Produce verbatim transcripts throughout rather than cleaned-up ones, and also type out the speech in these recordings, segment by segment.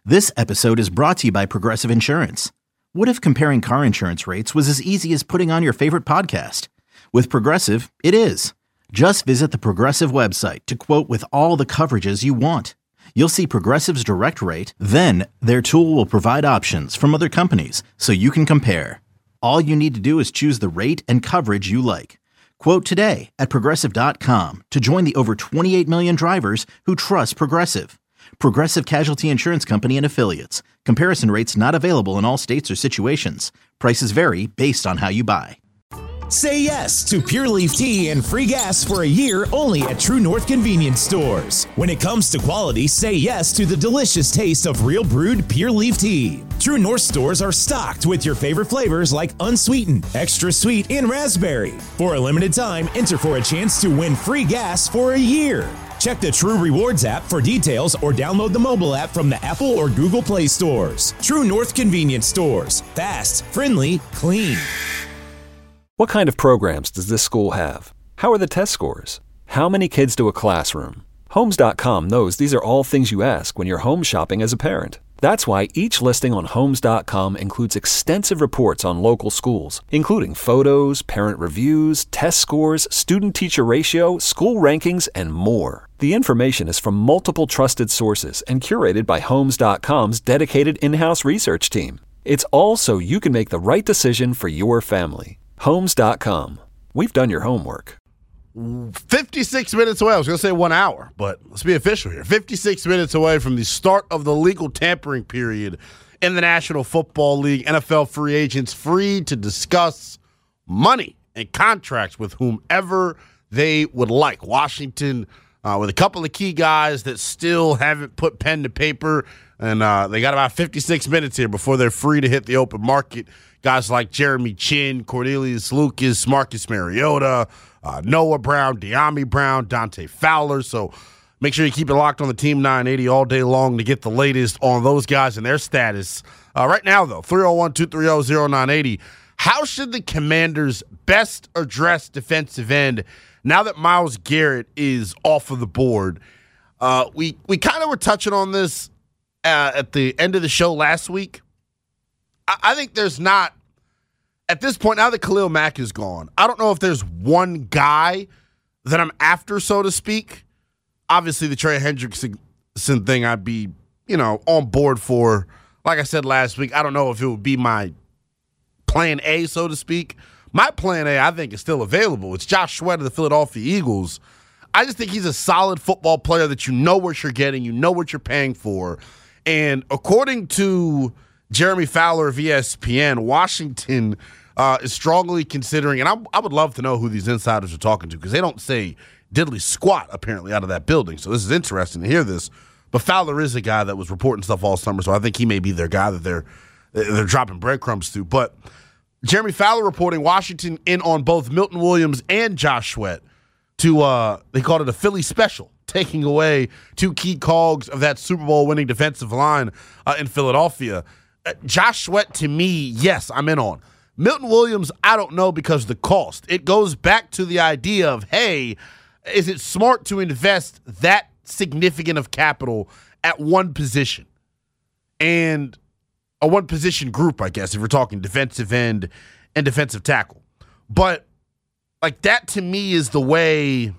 This episode is brought to you by Progressive Insurance. What if comparing car insurance rates was as easy as putting on your favorite podcast? With Progressive, it is. Just visit the Progressive website to quote with all the coverages you want. You'll see Progressive's direct rate, then their tool will provide options from other companies so you can compare. All you need to do is choose the rate and coverage you like. Quote today at progressive dot com to join the over twenty-eight million drivers who trust Progressive. Progressive Casualty Insurance Company and Affiliates. Comparison rates not available in all states or situations. Prices vary based on how you buy. Say yes to Pure Leaf Tea and free gas for a year only at True North Convenience Stores. When it comes to quality, say yes to the delicious taste of real brewed Pure Leaf Tea. True North stores are stocked with your favorite flavors like unsweetened, extra sweet, and raspberry. For a limited time, enter for a chance to win free gas for a year. Check the True Rewards app for details or download the mobile app from the Apple or Google Play stores. True North Convenience Stores. Fast, friendly, clean. What kind of programs does this school have? How are the test scores? How many kids do a classroom? Homes dot com knows these are all things you ask when you're home shopping as a parent. That's why each listing on Homes dot com includes extensive reports on local schools, including photos, parent reviews, test scores, student-teacher ratio, school rankings, and more. The information is from multiple trusted sources and curated by Homes dot com's dedicated in-house research team. It's all so you can make the right decision for your family. Homes dot com. We've done your homework. fifty-six minutes away. I was going to say one hour, but let's be official here. fifty-six minutes away from the start of the legal tampering period in the National Football League. N F L free agents free to discuss money and contracts with whomever they would like. Washington uh, with a couple of key guys that still haven't put pen to paper, and uh, they got about fifty-six minutes here before they're free to hit the open market. Guys like Jeremy Chinn, Cornelius Lucas, Marcus Mariota, uh, Noah Brown, De'Ami Brown, Dante Fowler. So make sure you keep it locked on the Team nine eighty all day long to get the latest on those guys and their status. Uh, right now, though, three oh one, two three oh, oh nine eight oh. How should the Commanders best address defensive end now that Myles Garrett is off of the board? Uh, we we kind of were touching on this uh, at the end of the show last week. I think there's not, at this point, now that Khalil Mack is gone, I don't know if there's one guy that I'm after, so to speak. Obviously, the Trey Hendrickson thing I'd be, you know, on board for. Like I said last week, I don't know if it would be my plan A, so to speak. My plan A, I think, is still available. It's Josh Sweat of the Philadelphia Eagles. I just think he's a solid football player that you know what you're getting, you know what you're paying for. And according to Jeremy Fowler of E S P N, Washington uh, is strongly considering, and I, I would love to know who these insiders are talking to because they don't say diddly squat, apparently, out of that building. So this is interesting to hear this. But Fowler is a guy that was reporting stuff all summer, so I think he may be their guy that they're, they're dropping breadcrumbs to. But Jeremy Fowler reporting Washington in on both Milton Williams and Josh Sweat to, uh, they called it a Philly special, taking away two key cogs of that Super Bowl winning defensive line uh, in Philadelphia. Uh, Josh Sweat, to me, yes, I'm in on. Milton Williams, I don't know because of the cost. It goes back to the idea of, hey, is it smart to invest that significant of capital at one position? And a one-position group, I guess, if we're talking defensive end and defensive tackle. But, like, that to me is the way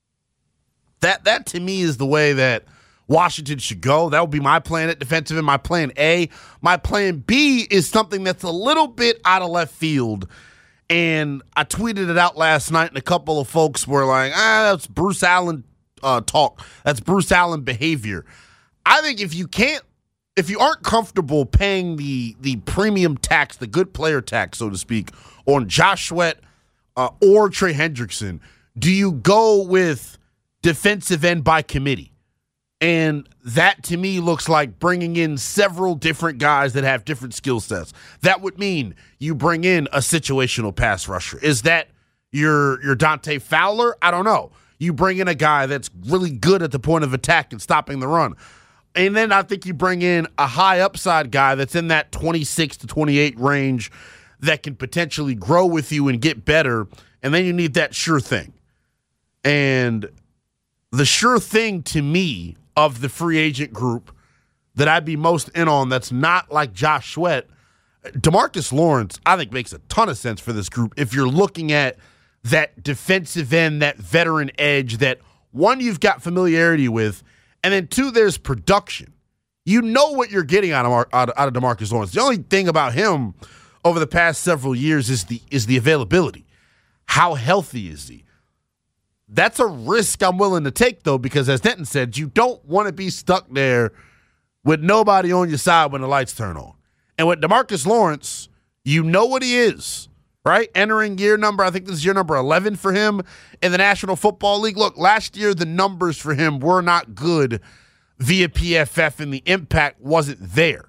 that, that to me is the way that Washington should go. That would be my plan at defensive end, my plan A. My plan B is something that's a little bit out of left field. And I tweeted it out last night, and a couple of folks were like, ah, that's Bruce Allen uh, talk. That's Bruce Allen behavior. I think if you can't, if you aren't comfortable paying the the premium tax, the good player tax, so to speak, on Josh Sweat uh, or Trey Hendrickson, do you go with defensive end by committee? And that, to me, looks like bringing in several different guys that have different skill sets. That would mean you bring in a situational pass rusher. Is that your, your Dante Fowler? I don't know. You bring in a guy that's really good at the point of attack and stopping the run. And then I think you bring in a high upside guy that's in that twenty-six to twenty-eight range that can potentially grow with you and get better. And then you need that sure thing. And the sure thing to me of the free agent group that I'd be most in on that's not like Josh Sweat, DeMarcus Lawrence, I think, makes a ton of sense for this group if you're looking at that defensive end, that veteran edge that, one, you've got familiarity with, and then, two, there's production. You know what you're getting out of, out of, out of DeMarcus Lawrence. The only thing about him over the past several years is the is the availability. How healthy is he? That's a risk I'm willing to take, though, because as Denton said, you don't want to be stuck there with nobody on your side when the lights turn on. And with DeMarcus Lawrence, you know what he is, right? Entering year number, I think this is year number eleven for him in the National Football League. Look, last year the numbers for him were not good via P F F, and the impact wasn't there.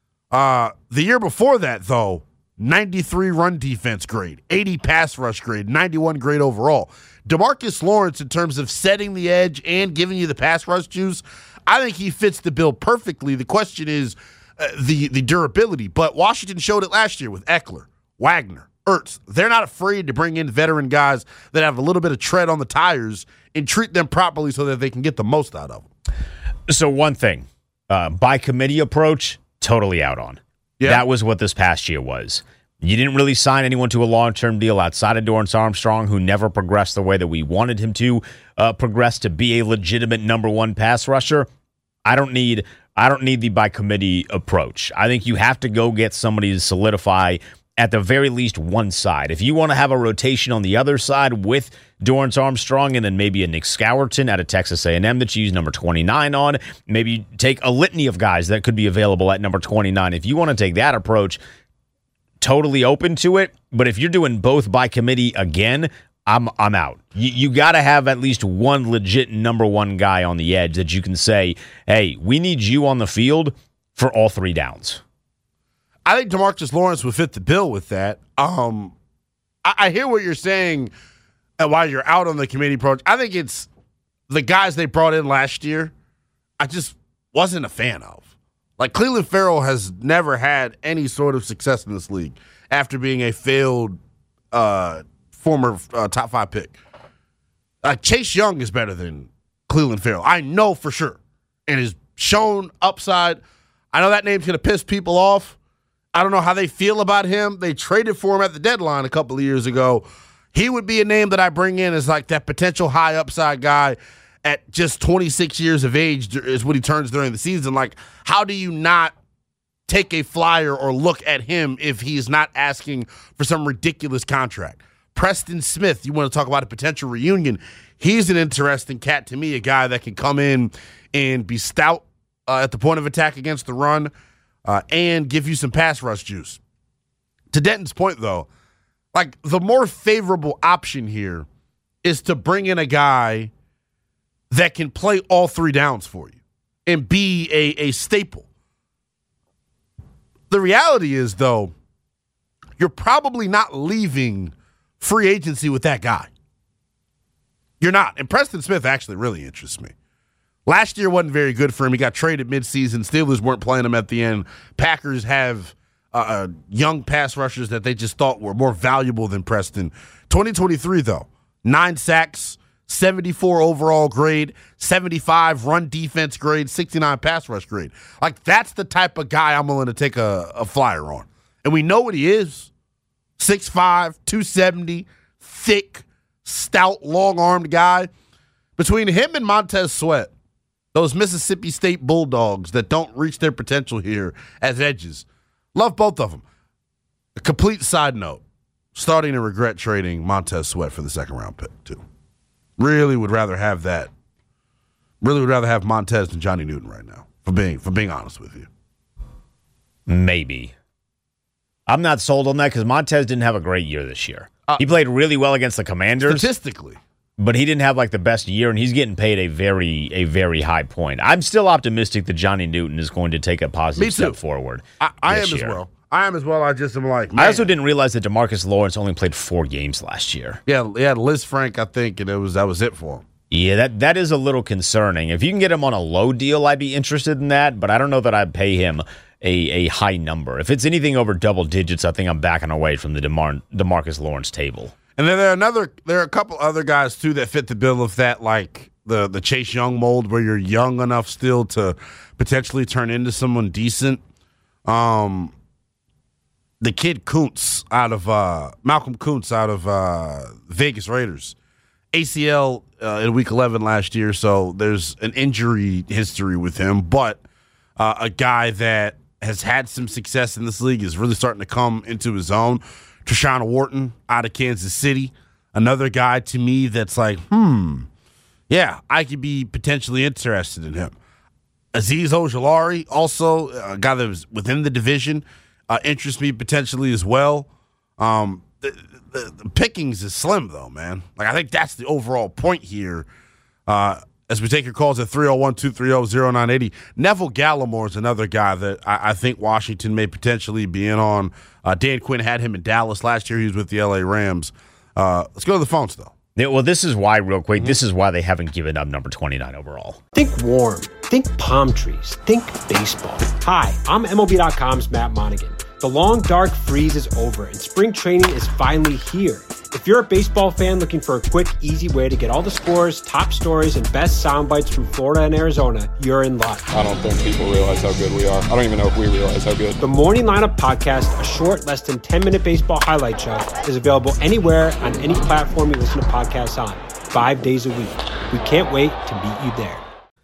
Uh, the year before that, though, ninety-three run defense grade, eighty pass rush grade, ninety-one grade overall. DeMarcus Lawrence, in terms of setting the edge and giving you the pass rush juice, I think he fits the bill perfectly. The question is uh, the, the durability. But Washington showed it last year with Eckler, Wagner, Ertz. They're not afraid to bring in veteran guys that have a little bit of tread on the tires and treat them properly so that they can get the most out of them. So one thing, uh, by committee approach, totally out on. Yeah. That was what this past year was. You didn't really sign anyone to a long-term deal outside of Dorrance Armstrong, who never progressed the way that we wanted him to uh, progress to be a legitimate number one pass rusher. I don't need I don't need the by committee approach. I think you have to go get somebody to solidify at the very least one side. If you want to have a rotation on the other side with Dorrance Armstrong and then maybe a Nick Scourton out of Texas A and M that you use number twenty-nine on, maybe you take a litany of guys that could be available at number twenty-nine. If you want to take that approach, totally open to it. But if you're doing both by committee again, I'm I'm out. You, you got to have at least one legit number one guy on the edge that you can say, hey, we need you on the field for all three downs. I think DeMarcus Lawrence would fit the bill with that. Um, I, I hear what you're saying and why you're out on the committee approach. I think it's the guys they brought in last year I just wasn't a fan of. Like, Clelin Ferrell has never had any sort of success in this league after being a failed uh, former uh, top five pick. Uh, Chase Young is better than Clelin Ferrell. I know for sure. And has shown upside. I know that name's going to piss people off. I don't know how they feel about him. They traded for him at the deadline a couple of years ago. He would be a name that I bring in as like that potential high upside guy at just twenty-six years of age is what he turns during the season. Like, how do you not take a flyer or look at him if he's not asking for some ridiculous contract? Preston Smith, you want to talk about a potential reunion. He's an interesting cat to me, a guy that can come in and be stout uh, at the point of attack against the run uh, and give you some pass rush juice. To Denton's point, though, like, the more favorable option here is to bring in a guy that can play all three downs for you and be a, a staple. The reality is, though, you're probably not leaving free agency with that guy. You're not. And Preston Smith actually really interests me. Last year wasn't very good for him. He got traded midseason. Steelers weren't playing him at the end. Packers have uh, young pass rushers that they just thought were more valuable than Preston. twenty twenty-three, though, nine sacks, seventy-four overall grade, seventy-five run defense grade, sixty-nine pass rush grade. Like, that's the type of guy I'm willing to take a, a flyer on. And we know what he is. six five, two seventy, thick, stout, long-armed guy. Between him and Montez Sweat, those Mississippi State Bulldogs that don't reach their potential here as edges, love both of them. A complete side note, starting to regret trading Montez Sweat for the second-round pick, too. Really would rather have that. Really would rather have Montez than Johnny Newton right now, for being for being honest with you. Maybe. I'm not sold on that because Montez didn't have a great year this year. Uh, he played really well against the Commanders. Statistically. But he didn't have like the best year, and he's getting paid a very, a very high point. I'm still optimistic that Johnny Newton is going to take a positive step forward. I, I am year. as well. I am as well. I just am like, man. I also didn't realize that DeMarcus Lawrence only played four games last year. Yeah, he had Liz Frank, I think, and it was that was it for him. Yeah, that that is a little concerning. If you can get him on a low deal, I'd be interested in that, but I don't know that I'd pay him a, a high number. If it's anything over double digits, I think I'm backing away from the DeMar- DeMarcus Lawrence table. And then there are another there are a couple other guys too that fit the bill of that, like the the Chase Young mold where you're young enough still to potentially turn into someone decent. Um, the kid Kuntz out of uh, Malcolm Kuntz out of uh, Vegas Raiders, A C L uh, in week eleven last year, so there's an injury history with him, but uh, a guy that has had some success in this league is really starting to come into his own. Treshaun Wharton out of Kansas City, another guy to me that's like, hmm, yeah, I could be potentially interested in him. Azeez Ojulari, also a guy that was within the division, uh, interests me potentially as well. Um, the, the, the pickings is slim, though, man. Like I think that's the overall point here. Uh, as we take your calls at three oh one, two three oh, oh nine eight oh. Neville Gallimore is another guy that I, I think Washington may potentially be in on. Uh, Dan Quinn had him in Dallas last year. He was with the L A Rams. Uh, let's go to the phones, though. Yeah, well, this is why, real quick, this is why they haven't given up number twenty-nine overall. Think warm. Think palm trees. Think baseball. Hi, I'm M L B dot com's Matt Monaghan. The long, dark freeze is over, and spring training is finally here. If you're a baseball fan looking for a quick, easy way to get all the scores, top stories, and best sound bites from Florida and Arizona, you're in luck. I don't think people realize how good we are. I don't even know if we realize how good. The Morning Lineup Podcast, a short, less than ten-minute baseball highlight show, is available anywhere on any platform you listen to podcasts on, five days a week. We can't wait to meet you there.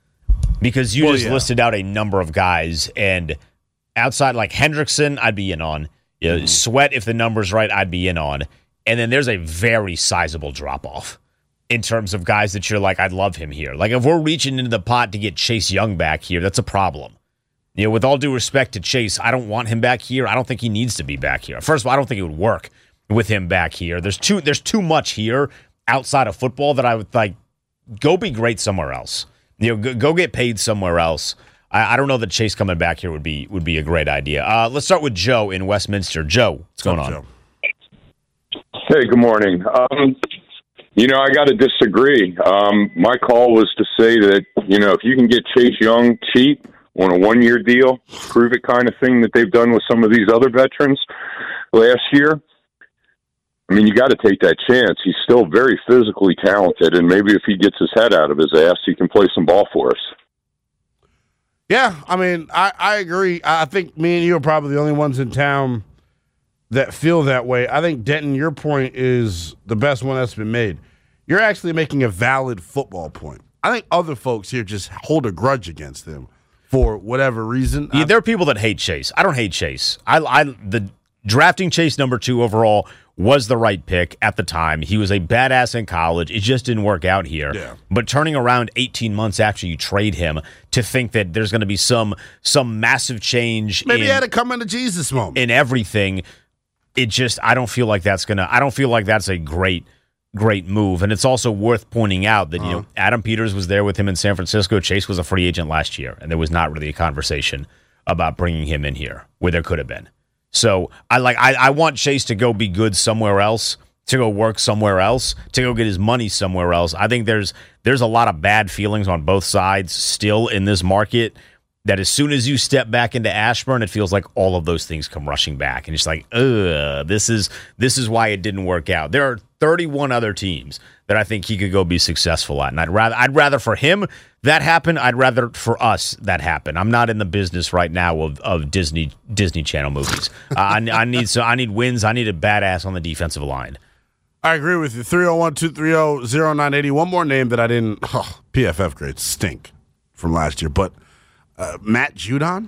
Because you well, just yeah. listed out a number of guys, and outside like Hendrickson, I'd be in on. You know, mm-hmm. Sweat, if the number's right, I'd be in on. And then there's a very sizable drop-off in terms of guys that you're like, I'd love him here. Like, if we're reaching into the pot to get Chase Young back here, that's a problem. You know, with all due respect to Chase, I don't want him back here. I don't think he needs to be back here. First of all, I don't think it would work with him back here. There's too there's too much here outside of football that I would like, go be great somewhere else. You know, go, go get paid somewhere else. I, I don't know that Chase coming back here would be would be a great idea. Uh, let's start with Joe in Westminster. Joe, what's going on? Joe? Hey, good morning. Um, you know, I got to disagree. Um, my call was to say that, you know, if you can get Chase Young cheap on a one-year deal, prove it kind of thing that they've done with some of these other veterans last year, I mean, you got to take that chance. He's still very physically talented, and maybe if he gets his head out of his ass, he can play some ball for us. Yeah, I mean, I, I agree. I think me and you are probably the only ones in town that feel that way. I think, Denton, your point is the best one that's been made. You're actually making a valid football point. I think other folks here just hold a grudge against him for whatever reason. Yeah, there are people that hate Chase. I don't hate Chase. I, I the drafting Chase number two overall was the right pick at the time. He was a badass in college. It just didn't work out here. Yeah. But turning around eighteen months after you trade him to think that there's going to be some some massive change Maybe in, he had a come into Jesus moment. in everything, it just, I don't feel like that's going to, I don't feel like that's a great, great move. And it's also worth pointing out that, uh-huh. you know, Adam Peters was there with him in San Francisco. Chase was a free agent last year, and there was not really a conversation about bringing him in here where there could have been. So I like, I, I want Chase to go be good somewhere else, to go work somewhere else, to go get his money somewhere else. I think there's, there's a lot of bad feelings on both sides still in this market, that as soon as you step back into Ashburn, it feels like all of those things come rushing back. And it's like, ugh, this is this is why it didn't work out. There are thirty-one other teams that I think he could go be successful at. And I'd rather I'd rather for him that happen. I'd rather for us that happen. I'm not in the business right now of, of Disney Disney Channel movies. uh, I, I need so I need wins. I need a badass on the defensive line. I agree with you. three oh one, two three oh, oh nine eight oh. One more name that I didn't oh, P F F grades stink from last year, but Uh, Matt Judon?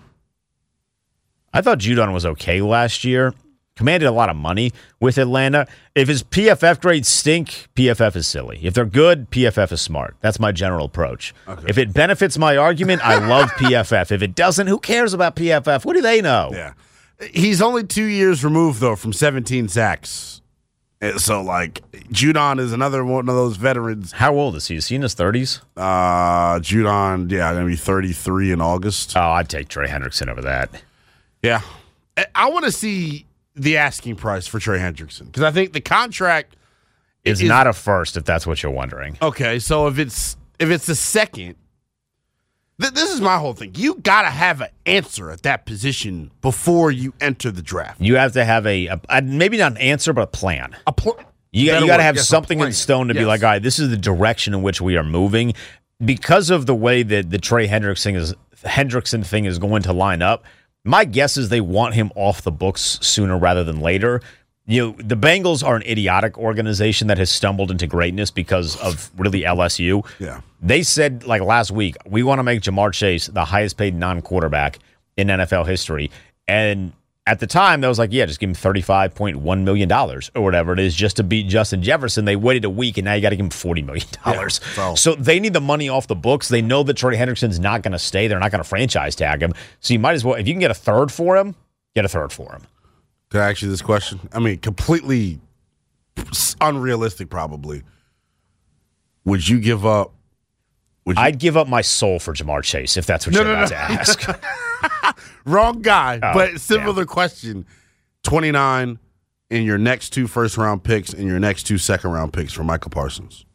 I thought Judon was okay last year. Commanded a lot of money with Atlanta. If his P F F grades stink, P F F is silly. If they're good, P F F is smart. That's my general approach. Okay. If it benefits my argument, I love P F F. If it doesn't, who cares about P F F? What do they know? Yeah. He's only two years removed, though, from seventeen sacks. So, like, Judon is another one of those veterans. How old is he? Is he in his thirties? Uh, Judon, yeah, going to be thirty-three in August. Oh, I'd take Trey Hendrickson over that. Yeah. I want to see the asking price for Trey Hendrickson, because I think the contract is, is not a first, if that's what you're wondering. Okay, so if it's if it's a second, th- this is my whole thing. You got to have an answer at that position before you enter the draft. You have to have a, a, a maybe not an answer, but a plan. A pl- You, you got to have yes, something in stone to yes. be like, all right, this is the direction in which we are moving. because of the way that the Trey Hendrickson is Hendrickson thing is going to line up, my guess is they want him off the books sooner rather than later. You know, the Bengals are an idiotic organization that has stumbled into greatness because of really L S U. Yeah. They said, like last week, we want to make Jamar Chase the highest paid non-quarterback in N F L history. And at the time, that was like, yeah, just give him thirty-five point one million dollars or whatever it is just to beat Justin Jefferson. They waited a week, and now you got to give him forty million dollars. Yeah, so. so they need the money off the books. They know that Trey Hendrickson's not going to stay. They're not going to franchise tag him. So you might as well, if you can get a third for him, get a third for him. Could I ask you this question? I mean, completely unrealistic, probably. Would you give up? Would you? I'd give up my soul for Jamar Chase if that's what no, you're no, about no. to ask. Wrong guy, oh, but similar yeah. question. twenty-nine in your next two first-round picks and your next two second-round picks for Michael Parsons.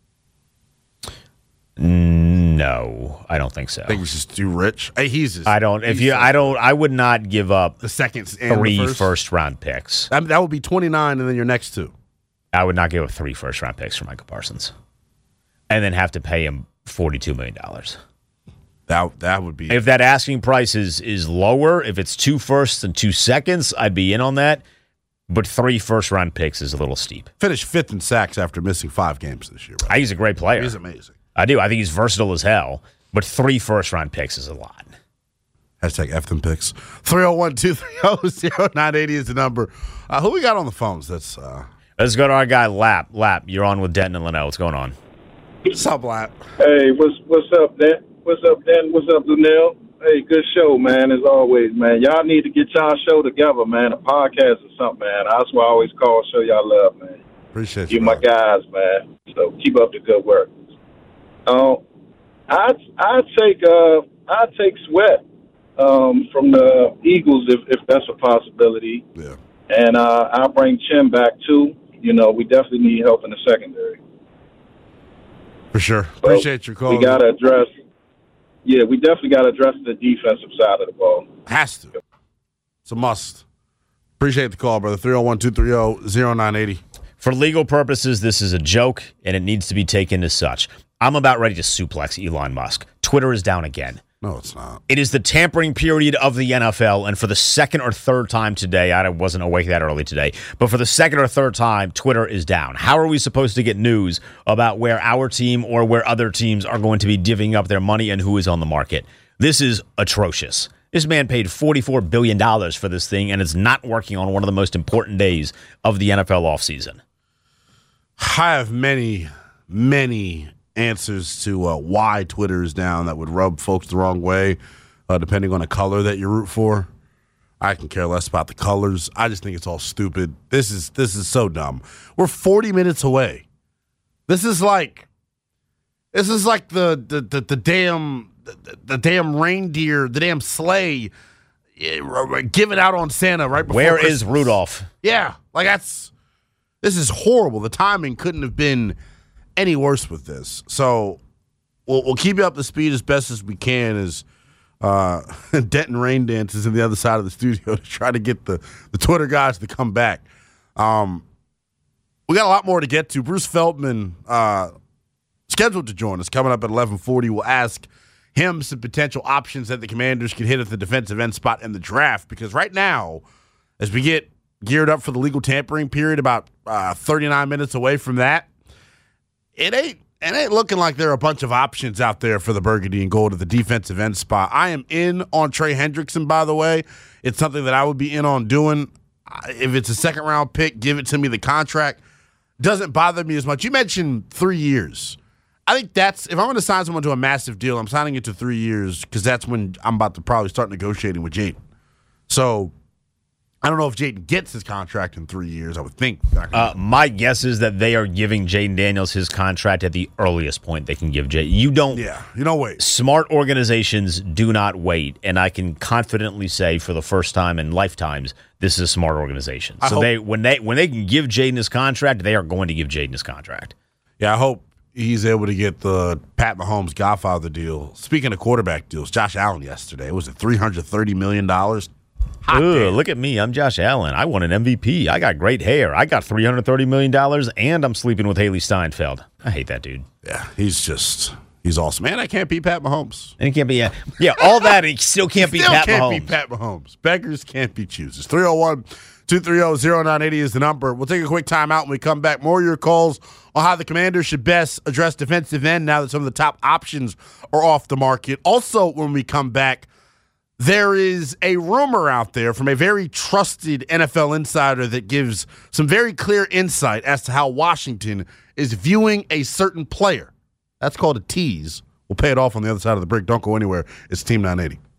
No, I don't think so. I think he's just too rich. Hey, he's just, I don't. If you, I don't. I would not give up the second and three the first. first round picks. I mean, that would be twenty-nine, and then your next two. I would not give up three first round picks for Michael Parsons, and then have to pay him forty-two million dollars. That that would be if that asking price is is lower. If it's two firsts and two seconds, I'd be in on that. But three first round picks is a little steep. Finished fifth in sacks after missing five games this year. Right? He's a great player. He's amazing. I do. I think he's versatile as hell. But three first round picks is a lot. Hashtag F them picks. three oh one, two three oh, oh nine eight oh is the number. Uh, who we got on the phones? That's uh... Let's go to our guy Lap. Lap, you're on with Denton and Linnell. What's going on? What's up, Lap? Hey, what's what's up, Dan? What's up, Dan? What's up, Linnell? Hey, good show, man, as always, man. Y'all need to get y'all show together, man. A podcast or something, man. That's why I always call, show y'all love, man. Appreciate you, You my guys, man. So keep up the good work. Uh, I'd I'd take uh I'd take Sweat um, from the Eagles if, if that's a possibility. Yeah. And uh, I'll bring Chin back too. You know, we definitely need help in the secondary. For sure. So Appreciate your call. We gotta address. Yeah, we definitely gotta address the defensive side of the ball. Has to. It's a must. Appreciate the call, brother. three oh one, two three oh, oh nine eight oh. For legal purposes, this is a joke, and it needs to be taken as such. I'm about ready to suplex Elon Musk. Twitter is down again. No, it's not. It is the tampering period of the N F L, and for the second or third time today, I wasn't awake that early today, but for the second or third time, Twitter is down. How are we supposed to get news about where our team or where other teams are going to be divvying up their money and who is on the market? This is atrocious. This man paid forty-four billion dollars for this thing, and it's not working on one of the most important days of the N F L offseason. I have many, many answers to uh, why Twitter is down that would rub folks the wrong way, uh, depending on the color that you root for. I can care less about the colors. I just think it's all stupid. This is this is so dumb. We're forty minutes away. This is like this is like the the the, the damn the, the damn reindeer, the damn sleigh giving out on Santa right before Where Christmas. is Rudolph? Yeah, like that's this is horrible. The timing couldn't have been any worse with this. So we'll, we'll keep you up to speed as best as we can as uh, Denton Rain dances in the other side of the studio to try to get the, the Twitter guys to come back. Um, we got a lot more to get to. Bruce Feldman uh, scheduled to join us coming up at eleven forty. We'll ask him some potential options that the Commanders could hit at the defensive end spot in the draft, because right now, as we get geared up for the legal tampering period, about uh, thirty-nine minutes away from that, It ain't it ain't looking like there are a bunch of options out there for the Burgundy and Gold at the defensive end spot. I am in on Trey Hendrickson, by the way. It's something that I would be in on doing. If it's a second-round pick, give it to me. The contract doesn't bother me as much. You mentioned three years. I think that's, if I'm going to sign someone to a massive deal, I'm signing it to three years because that's when I'm about to probably start negotiating with Jayden. So I don't know if Jayden gets his contract in three years. I would think. Uh, my guess is that they are giving Jayden Daniels his contract at the earliest point they can give Jay. You don't. Yeah, you don't wait. Smart organizations do not wait, and I can confidently say for the first time in lifetimes, this is a smart organization. I so hope, they when they when they can give Jayden his contract, they are going to give Jayden his contract. Yeah, I hope he's able to get the Pat Mahomes Godfather deal. Speaking of quarterback deals, Josh Allen yesterday, it was at three hundred thirty million dollars. Ooh, look at me. I'm Josh Allen. I won an M V P. I got great hair. I got three hundred thirty million dollars, and I'm sleeping with Haley Steinfeld. I hate that dude. Yeah, he's just He's awesome. Man, I can't beat Pat Mahomes. And it can't be, yeah. Yeah, all that, and he still can't beat still Pat can't Mahomes. beat Pat Mahomes. Beggars can't be choosers. three oh one, two three oh, oh nine eight oh is the number. We'll take a quick timeout when we come back. More of your calls on how the Commanders should best address defensive end now that some of the top options are off the market. Also, when we come back, there is a rumor out there from a very trusted N F L insider that gives some very clear insight as to how Washington is viewing a certain player. That's called a tease. We'll pay it off on the other side of the break. Don't go anywhere. It's Team nine eighty.